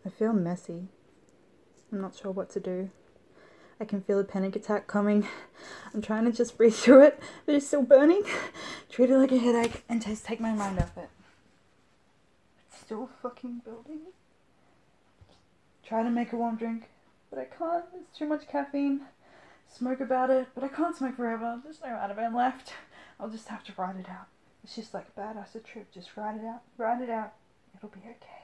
I feel messy. I'm not sure what to do. I can feel a panic attack coming. I'm trying to just breathe through it, but it's still burning. Treat it like a headache and just take my mind off it. It's still fucking building. Try to make a warm drink, but I can't. There's too much caffeine. Smoke about it, but I can't smoke forever. There's no Ativan left. I'll just have to write it out. It's just like a bad acid trip. Just write it out. Write it out. It'll be okay.